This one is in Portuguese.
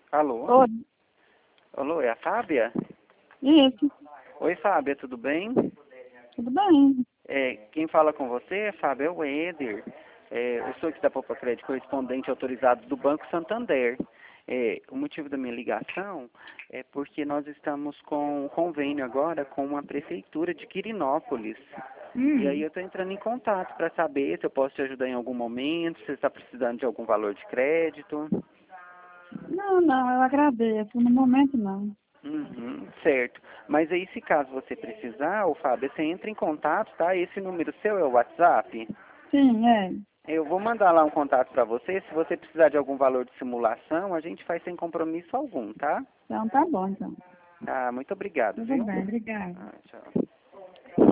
Alô? Oi, Alô, é a Fábia? isso, Oi, Fábia, tudo bem? tudo bem. Quem fala com você, Fábia, é o Éder. Eu sou aqui da Popa Crédito, correspondente autorizado do Banco Santander. O motivo da minha ligação é porque nós estamos com um convênio agora com a Prefeitura de Quirinópolis. E aí eu estou entrando em contato para saber se eu posso te ajudar em algum momento, se você está precisando de algum valor de crédito. Não, eu agradeço. No momento, não. Uhum, certo. Mas aí, se caso você precisar, ô Fábio, você entra em contato, tá? Esse número seu é o WhatsApp. Sim, é. Eu vou mandar lá um contato para você. Se você precisar de algum valor de simulação, a gente faz sem compromisso algum, tá? Então, tá bom, então. Tá, muito obrigado, Tudo viu? bem, obrigada. Tchau.